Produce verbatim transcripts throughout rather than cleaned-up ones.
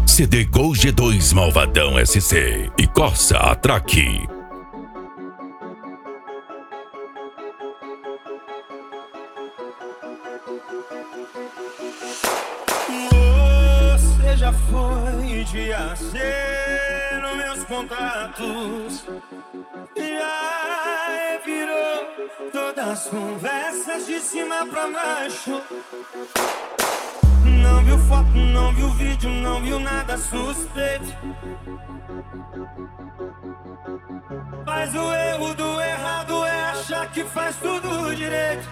C D Gol G dois Malvadão S C e Corsa Atraque. Você já foi de ser nos meus contatos, já virou todas as conversas de cima pra baixo. Não viu foto, não viu vídeo, não viu nada suspeito. Mas o erro do errado é achar que faz tudo direito.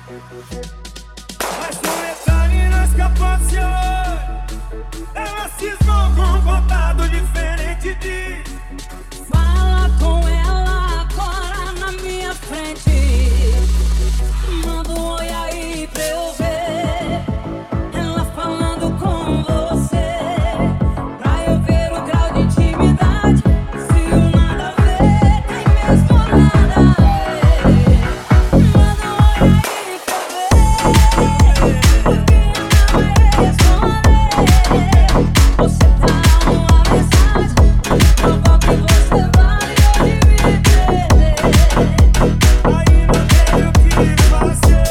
Mas no detalhe não escapou do seu olho. Ela cismou com um contado diferente de... Fala com ela agora na minha frente. Manda um oi aí pra eu ver. Ela falando com você, pra eu ver o grau de intimidade. Se o nada a ver, tem mesmo nada a ver. Manda um oi aí pra eu ver. Porque ela vai responder. Você dá uma mensagem, prova que você vale hoje me perder. Aí não tem o que fazer.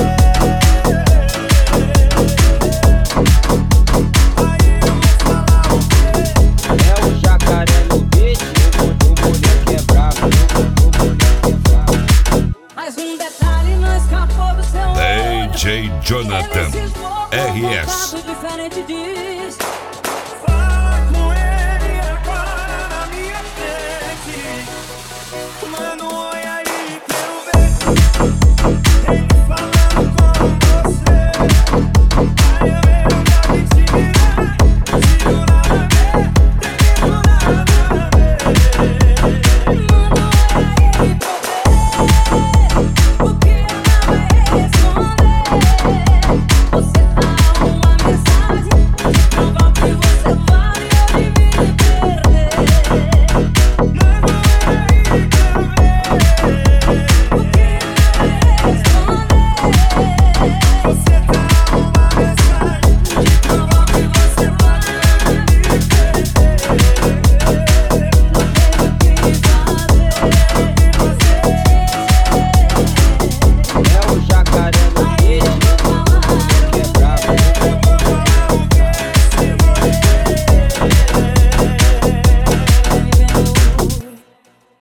Aí eu vou falar o quê? É o jacaré no beat, o mulher que é bravo, o mulher que é bravo. Mas um detalhe não escapou do seu olho. D J Jonathan Ele cismou com R um S. contato diferente diz.